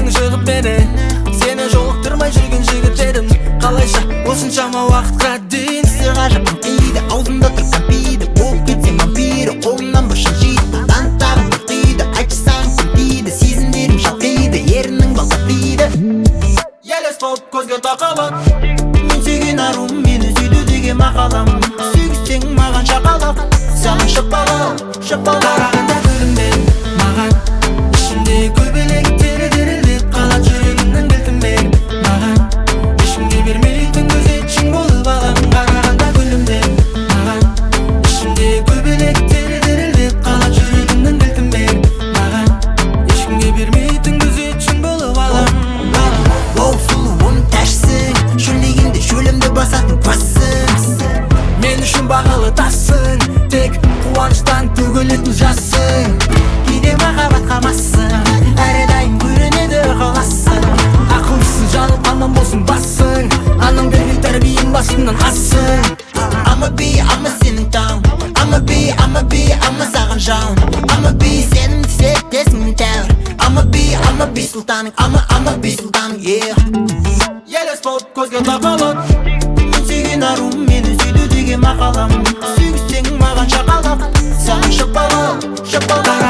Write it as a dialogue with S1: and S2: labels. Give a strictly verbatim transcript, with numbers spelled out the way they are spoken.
S1: есің шығып менен сені жолықтырмай жүрген жігіт едім. Қалайша осыншама уақытқа дейін
S2: сыр ғажап дейді, аузында тұрған пиді, болып кетсем вампирі, қолымнан бұршын жейді, бұлдан тағы бір қиды, айтшысаң сенбейді, сезімдерім шалқиды, ерінің балқат дейді.
S1: елес болып көзге тақалады,
S2: мен сүйген арум, мені сүйді деген мақалам, сүйгізсең маған шақалақ, саған шапалақ, шапалақ.
S1: қарағанда гүлімден маған ішімде көбелек тері дірілдеп қалады, жүрегімнің кілтімен маған ешкімге бермейтін күзетшің болып алам. Қарағанда гүлімден маған ішімде көбелек тері дірілдеп қалады, жүрегімнің кілтімен маған ешкімге бермейтін күзетшің болып алам.
S2: Оу сұлуым тәшсің, шөлдегенде шөлімді басатын квассың,
S1: Мен үшін бағалы тассың, тек қуаныштан төгілетін жассың.
S2: кейде махаббатқа массың, әрдайым көрінеді ықыласың.
S1: Ақылсыз жаным анам болсын басың, анаң берген тәрбиең басымнан ассың.
S2: I'ma be, I'ma сенің таң, I'ma be, I'ma be, I'ma саған жауын, I'ma be, сенің сеттесің тәуір, I'ma be, I'ma be сұлтаның, I'ma, I'ma be сұлтаның, yeah.
S1: елес болып көзге тақалады,
S2: мен сүйген арум, мені сүйді деген мақалам, сүйгізсең маған шақалақ, саған шапалақ, шапалақ.